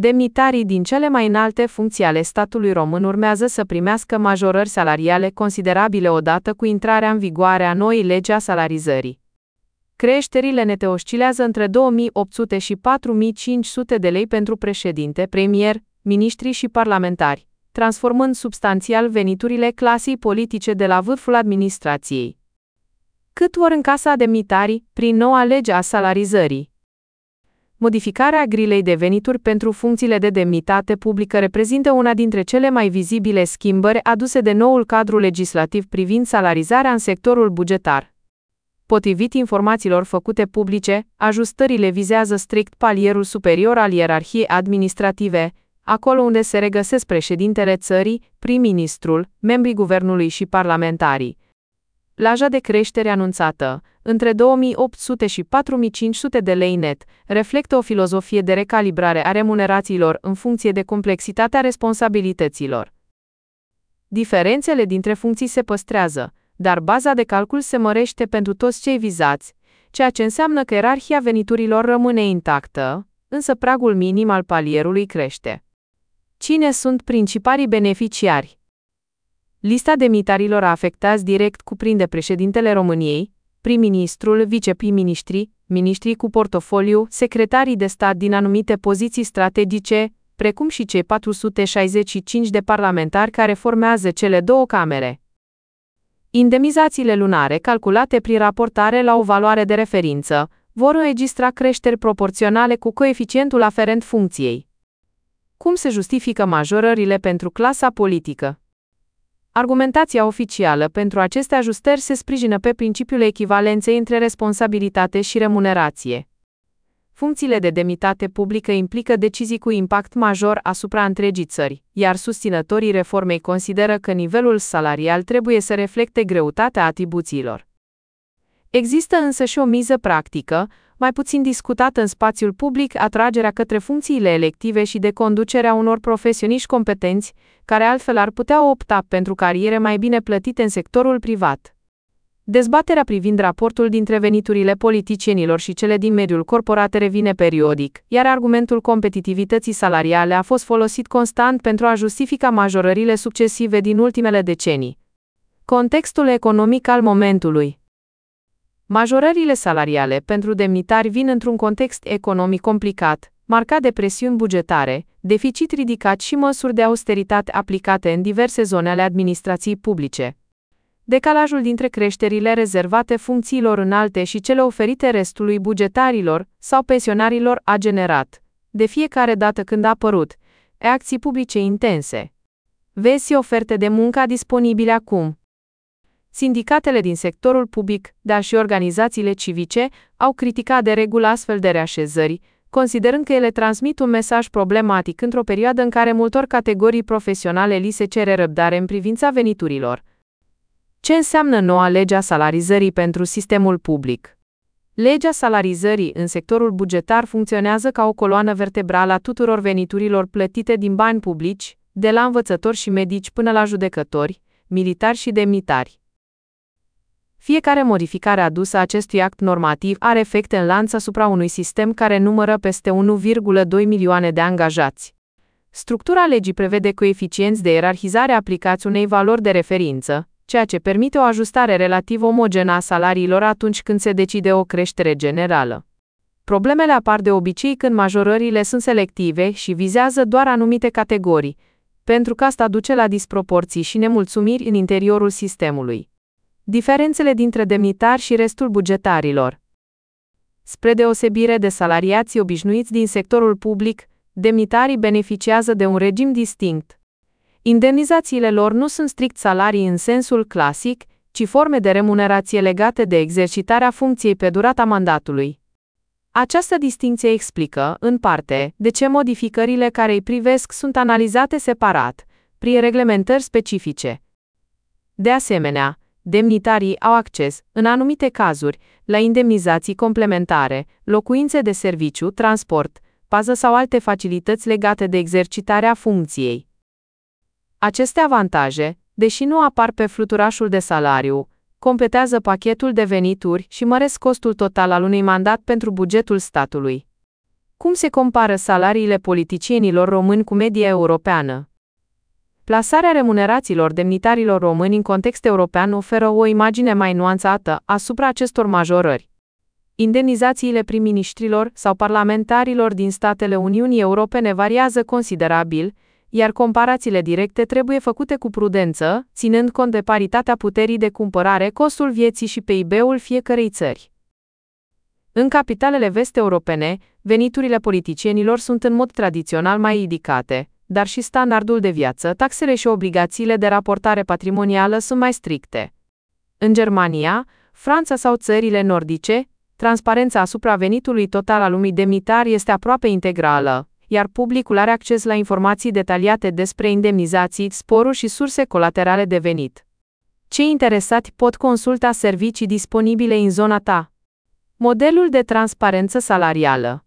Demnitarii din cele mai înalte funcții ale statului român urmează să primească majorări salariale considerabile odată cu intrarea în vigoare a noii legi a salarizării. Creșterile nete oscilează între 2.800 și 4.500 de lei pentru președinte, premier, miniștri și parlamentari, transformând substanțial veniturile clasei politice de la vârful administrației. Cât vor încasa demnitarii prin noua lege a salarizării? Modificarea grilei de venituri pentru funcțiile de demnitate publică reprezintă una dintre cele mai vizibile schimbări aduse de noul cadru legislativ privind salarizarea în sectorul bugetar. Potrivit informațiilor făcute publice, ajustările vizează strict palierul superior al ierarhiei administrative, acolo unde se regăsesc președintele țării, prim-ministrul, membrii guvernului și parlamentarii. Laja de creștere anunțată, între 2.800 și 4.500 de lei net, reflectă o filozofie de recalibrare a remunerațiilor în funcție de complexitatea responsabilităților. Diferențele dintre funcții se păstrează, dar baza de calcul se mărește pentru toți cei vizați, ceea ce înseamnă că ierarhia veniturilor rămâne intactă, însă pragul minim al palierului crește. Cine sunt principalii beneficiari? Lista demnitarilor afectați direct cuprinde președintele României, prim-ministrul, viceprim-ministrii, miniștrii cu portofoliu, secretarii de stat din anumite poziții strategice, precum și cei 465 de parlamentari care formează cele două camere. Indemnizațiile lunare calculate prin raportare la o valoare de referință vor înregistra creșteri proporționale cu coeficientul aferent funcției. Cum se justifică majorările pentru clasa politică? Argumentația oficială pentru aceste ajustări se sprijină pe principiul echivalenței între responsabilitate și remunerație. Funcțiile de demnitate publică implică decizii cu impact major asupra întregii țări, iar susținătorii reformei consideră că nivelul salarial trebuie să reflecte greutatea atribuțiilor. Există însă și o miză practică, mai puțin discutată în spațiul public, atragerea către funcțiile elective și de conducere a unor profesioniști competenți, care altfel ar putea opta pentru cariere mai bine plătite în sectorul privat. Dezbaterea privind raportul dintre veniturile politicienilor și cele din mediul corporat revine periodic, iar argumentul competitivității salariale a fost folosit constant pentru a justifica majorările succesive din ultimele decenii. Contextul economic al momentului. Majorările salariale pentru demnitari vin într-un context economic complicat, marcat de presiuni bugetare, deficit ridicat și măsuri de austeritate aplicate în diverse zone ale administrației publice. Decalajul dintre creșterile rezervate funcțiilor înalte și cele oferite restului bugetarilor sau pensionarilor a generat, de fiecare dată când a apărut, reacții publice intense. Vezi oferte de muncă disponibile acum. Sindicatele din sectorul public, dar și organizațiile civice, au criticat de regulă astfel de reașezări, considerând că ele transmit un mesaj problematic într-o perioadă în care multor categorii profesionale li se cere răbdare în privința veniturilor. Ce înseamnă noua lege a salarizării pentru sistemul public? Legea salarizării în sectorul bugetar funcționează ca o coloană vertebrală a tuturor veniturilor plătite din bani publici, de la învățători și medici până la judecători, militari și demnitari. Fiecare modificare adusă acestui act normativ are efecte în lanț asupra unui sistem care numără peste 1,2 milioane de angajați. Structura legii prevede coeficienți de ierarhizare aplicați unei valori de referință, ceea ce permite o ajustare relativ omogenă a salariilor atunci când se decide o creștere generală. Problemele apar de obicei când majorările sunt selective și vizează doar anumite categorii, pentru că asta duce la disproporții și nemulțumiri în interiorul sistemului. Diferențele dintre demnitari și restul bugetarilor. Spre deosebire de salariații obișnuiți din sectorul public, demnitarii beneficiază de un regim distinct. Indemnizațiile lor nu sunt strict salarii în sensul clasic, ci forme de remunerație legate de exercitarea funcției pe durata mandatului. Această distincție explică, în parte, de ce modificările care îi privesc sunt analizate separat, prin reglementări specifice. De asemenea, demnitarii au acces, în anumite cazuri, la indemnizații complementare, locuințe de serviciu, transport, pază sau alte facilități legate de exercitarea funcției. Aceste avantaje, deși nu apar pe fluturașul de salariu, completează pachetul de venituri și măresc costul total al unui mandat pentru bugetul statului. Cum se compară salariile politicienilor români cu media europeană? Plasarea remunerațiilor demnitarilor români în context european oferă o imagine mai nuanțată asupra acestor majorări. Indemnizațiile prim-ministrilor sau parlamentarilor din statele Uniunii Europene variază considerabil, iar comparațiile directe trebuie făcute cu prudență, ținând cont de paritatea puterii de cumpărare, costul vieții și PIB-ul fiecărei țări. În capitalele vest-europene, veniturile politicienilor sunt în mod tradițional mai ridicate, dar și standardul de viață, taxele și obligațiile de raportare patrimonială sunt mai stricte. În Germania, Franța sau țările nordice, transparența asupra venitului total al unui demnitar este aproape integrală, iar publicul are acces la informații detaliate despre indemnizații, sporuri și surse colaterale de venit. Cei interesați pot consulta servicii disponibile în zona ta. Modelul de transparență salarială.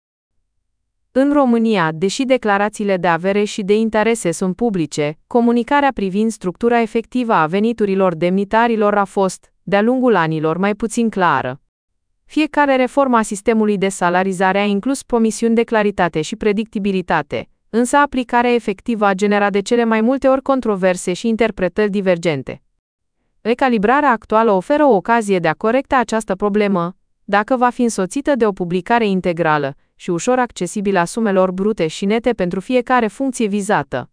În România, deși declarațiile de avere și de interese sunt publice, comunicarea privind structura efectivă a veniturilor demnitarilor a fost, de-a lungul anilor, mai puțin clară. Fiecare reformă a sistemului de salarizare a inclus promisiuni de claritate și predictibilitate, însă aplicarea efectivă a generat de cele mai multe ori controverse și interpretări divergente. Recalibrarea actuală oferă o ocazie de a corecta această problemă, dacă va fi însoțită de o publicare integrală și ușor accesibilă a sumelor brute și nete pentru fiecare funcție vizată.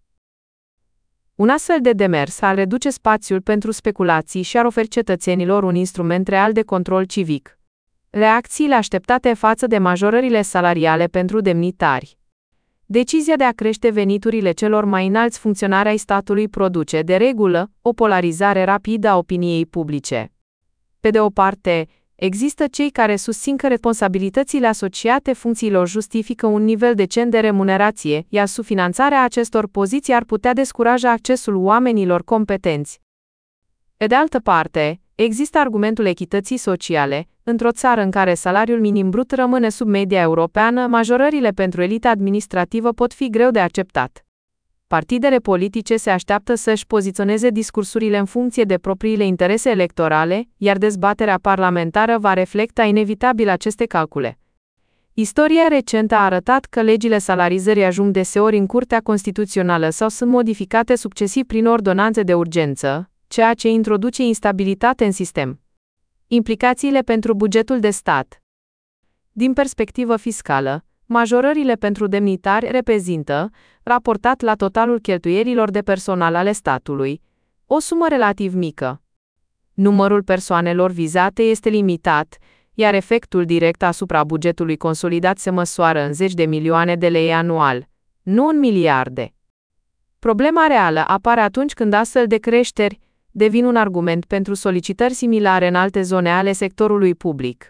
Un astfel de demers ar reduce spațiul pentru speculații și ar oferi cetățenilor un instrument real de control civic. Reacțiile așteptate față de majorările salariale pentru demnitari. Decizia de a crește veniturile celor mai înalți funcționari ai statului produce, de regulă, o polarizare rapidă a opiniei publice. Pe de o parte, există cei care susțin că responsabilitățile asociate funcțiilor justifică un nivel decent de remunerație, iar subfinanțarea acestor poziții ar putea descuraja accesul oamenilor competenți. Pe de altă parte, există argumentul echității sociale. Într-o țară în care salariul minim brut rămâne sub media europeană, majorările pentru elita administrativă pot fi greu de acceptat. Partidele politice se așteaptă să-și poziționeze discursurile în funcție de propriile interese electorale, iar dezbaterea parlamentară va reflecta inevitabil aceste calcule. Istoria recentă a arătat că legile salarizării ajung deseori în Curtea Constituțională sau sunt modificate succesiv prin ordonanțe de urgență, ceea ce introduce instabilitate în sistem. Implicațiile pentru bugetul de stat. Din perspectivă fiscală, majorările pentru demnitari reprezintă, raportat la totalul cheltuielilor de personal ale statului, o sumă relativ mică. Numărul persoanelor vizate este limitat, iar efectul direct asupra bugetului consolidat se măsoară în zeci de milioane de lei anual, nu în miliarde. Problema reală apare atunci când astfel de creșteri devin un argument pentru solicitări similare în alte zone ale sectorului public.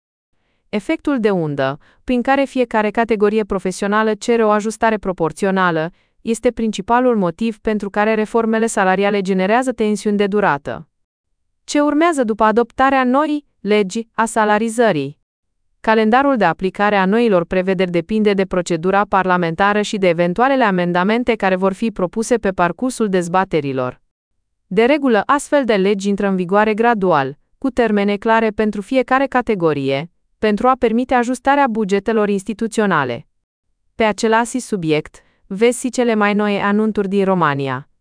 Efectul de undă, prin care fiecare categorie profesională cere o ajustare proporțională, este principalul motiv pentru care reformele salariale generează tensiuni de durată. Ce urmează după adoptarea noii legi a salarizării? Calendarul de aplicare a noilor prevederi depinde de procedura parlamentară și de eventualele amendamente care vor fi propuse pe parcursul dezbaterilor. De regulă, astfel de legi intră în vigoare gradual, cu termene clare pentru fiecare categorie, pentru a permite ajustarea bugetelor instituționale. Pe același subiect, vezi cele mai noi anunțuri din România.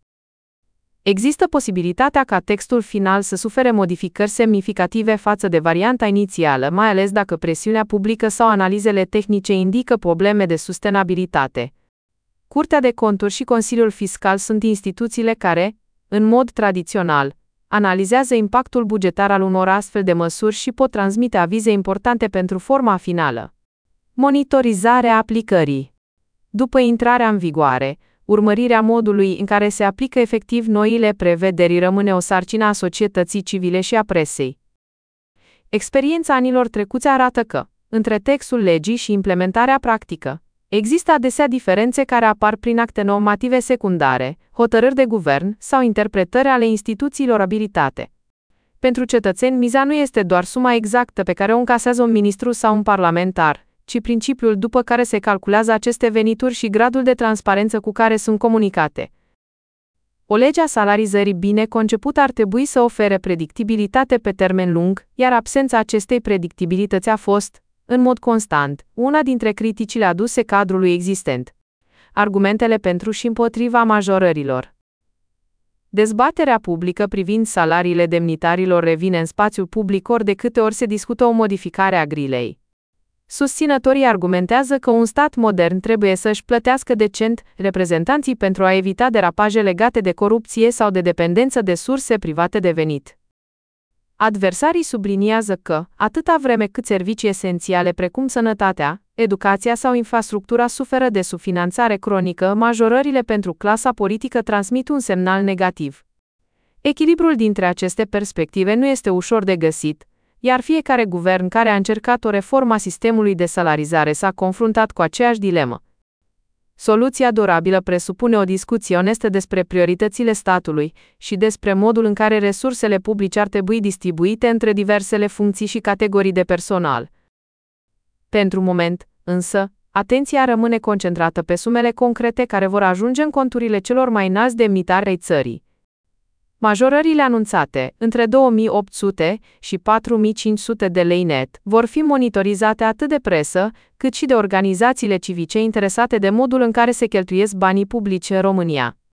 Există posibilitatea ca textul final să sufere modificări semnificative față de varianta inițială, mai ales dacă presiunea publică sau analizele tehnice indică probleme de sustenabilitate. Curtea de Conturi și Consiliul Fiscal sunt instituțiile care, în mod tradițional, analizează impactul bugetar al unor astfel de măsuri și pot transmite avize importante pentru forma finală. Monitorizarea aplicării. După intrarea în vigoare, urmărirea modului în care se aplică efectiv noile prevederi rămâne o sarcină a societății civile și a presei. Experiența anilor trecuți arată că, între textul legii și implementarea practică, există adesea diferențe care apar prin acte normative secundare, hotărâri de guvern sau interpretări ale instituțiilor abilitate. Pentru cetățeni, miza nu este doar suma exactă pe care o încasează un ministru sau un parlamentar, ci principiul după care se calculează aceste venituri și gradul de transparență cu care sunt comunicate. O lege a salarizării bine concepută ar trebui să ofere predictibilitate pe termen lung, iar absența acestei predictibilități a fost, în mod constant, una dintre criticile aduse cadrului existent. Argumentele pentru și împotriva majorărilor. Dezbaterea publică privind salariile demnitarilor revine în spațiul public ori de câte ori se discută o modificare a grilei. Susținătorii argumentează că un stat modern trebuie să-și plătească decent reprezentanții pentru a evita derapaje legate de corupție sau de dependență de surse private de venit. Adversarii subliniază că, atâta vreme cât servicii esențiale precum sănătatea, educația sau infrastructura suferă de subfinanțare cronică, majorările pentru clasa politică transmit un semnal negativ. Echilibrul dintre aceste perspective nu este ușor de găsit, iar fiecare guvern care a încercat o reformă a sistemului de salarizare s-a confruntat cu aceeași dilemă. Soluția durabilă presupune o discuție onestă despre prioritățile statului și despre modul în care resursele publice ar trebui distribuite între diversele funcții și categorii de personal. Pentru moment, însă, atenția rămâne concentrată pe sumele concrete care vor ajunge în conturile celor mai înalți demnitari ai țării. Majorările anunțate, între 2.800 și 4.500 de lei net, vor fi monitorizate atât de presă, cât și de organizațiile civice interesate de modul în care se cheltuiesc banii publici în România.